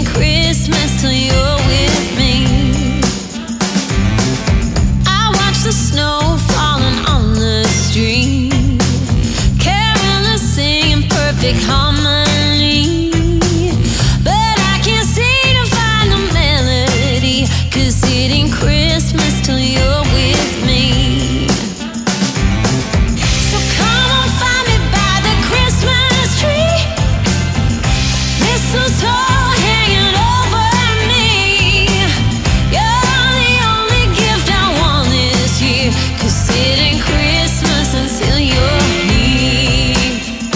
Christmas till you're with me. I watch the snow falling on the street, carolers singing perfect harmony, but I can't seem to find the melody, 'cause it ain't Christmas till you're with me. So come on, find me by the Christmas tree, mistletoe hanging over me. You're the only gift I want this year, 'cause it ain't Christmas until you're here.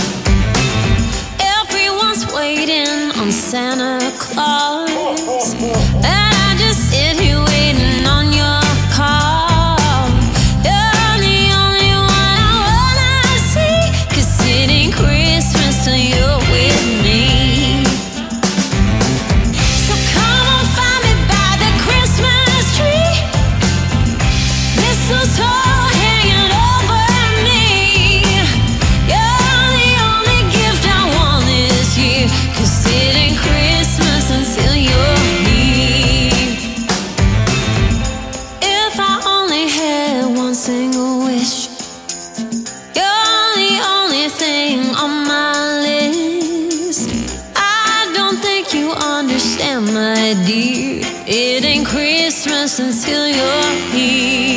Everyone's waiting on Santa Claus, and I just sit here waiting on your call. You're the only one I wanna see, 'cause it ain't Christmas till you're with me. So come on, find me by the Christmas tree, mistletoe hanging over me. You're the only gift I want this year, 'cause it ain't Christmas until you're here. If I only had one single wish, you're the only thing on my list. I don't think you understand, my dear. It ain't Christmas until you're here.